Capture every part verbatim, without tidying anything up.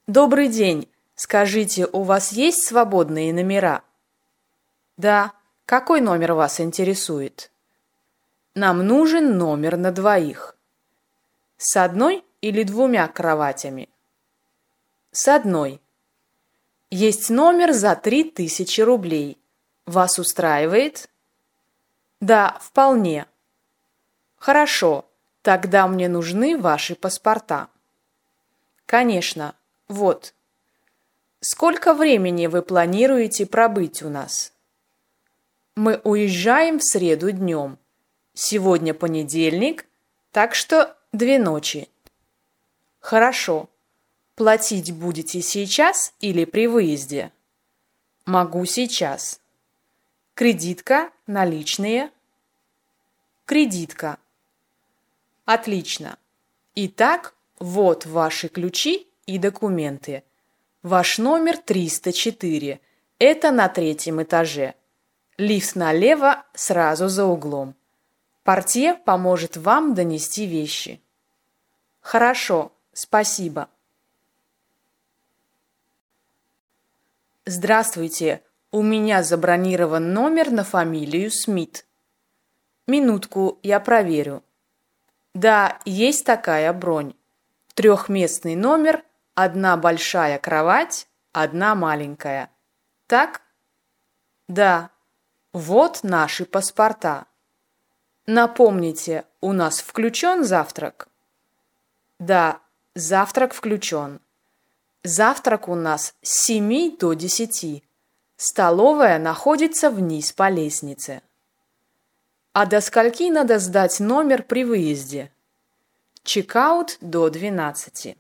Добрый день. Скажите, у вас есть свободные номера? Да. Какой номер вас интересует? Нам нужен номер на двоих. С одной или двумя кроватями? С одной. Есть номер за три тысячи рублей. Вас устраивает? Да, вполне. Хорошо, тогда мне нужны ваши паспорта. Конечно, вот. Сколько времени вы планируете пробыть у нас? Мы уезжаем в среду днем. Сегодня понедельник, так что две ночи. Хорошо. Платить будете сейчас или при выезде? Могу сейчас. Кредитка, наличные? Кредитка. Отлично. Итак, вот ваши ключи и документы. Ваш номер триста четыре. Это на третьем этаже. Лифт налево, сразу за углом. Портье поможет вам донести вещи. Хорошо, спасибо. Здравствуйте, у меня забронирован номер на фамилию Смит. Минутку, я проверю. Да, есть такая бронь. Трехместный номер, одна большая кровать, одна маленькая. Так? Да. Вот наши паспорта. Напомните, у нас включен завтрак? Да, завтрак включен. Завтрак у нас с семи до десяти. Столовая находится вниз по лестнице. А до скольки надо сдать номер при выезде? Чекаут до двенадцати.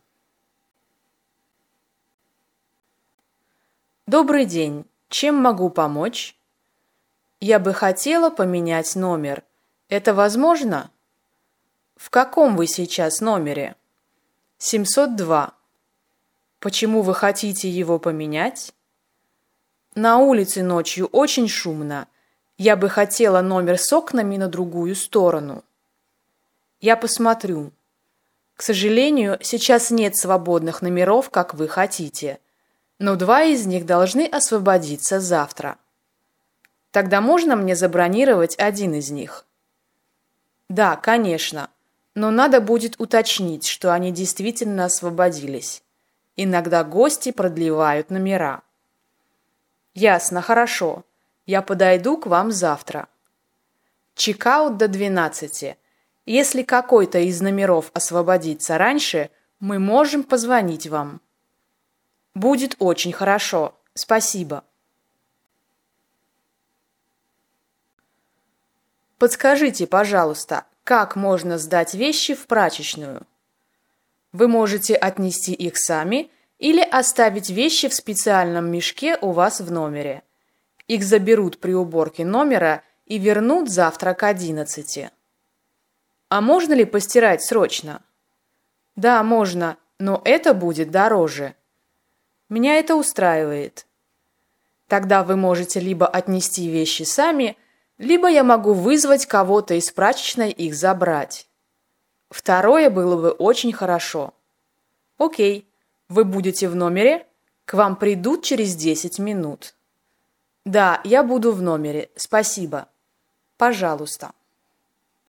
Добрый день. Чем могу помочь? Я бы хотела поменять номер. Это возможно? В каком вы сейчас номере? семьсот два. Почему вы хотите его поменять? На улице ночью очень шумно. Я бы хотела номер с окнами на другую сторону. Я посмотрю. К сожалению, сейчас нет свободных номеров, как вы хотите, но два из них должны освободиться завтра. Тогда можно мне забронировать один из них? Да, конечно, но надо будет уточнить, что они действительно освободились. Иногда гости продлевают номера. Ясно, хорошо. Я подойду к вам завтра. Чекаут до двенадцати. Если какой-то из номеров освободится раньше, мы можем позвонить вам. Будет очень хорошо. Спасибо. Подскажите, пожалуйста, как можно сдать вещи в прачечную? Вы можете отнести их сами или оставить вещи в специальном мешке у вас в номере. Их заберут при уборке номера и вернут завтра к одиннадцати. А можно ли постирать срочно? Да, можно, но это будет дороже. Меня это устраивает. Тогда вы можете либо отнести вещи сами, либо я могу вызвать кого-то из прачечной их забрать. Второе было бы очень хорошо. Окей, вы будете в номере? К вам придут через десять минут. Да, я буду в номере, спасибо. Пожалуйста.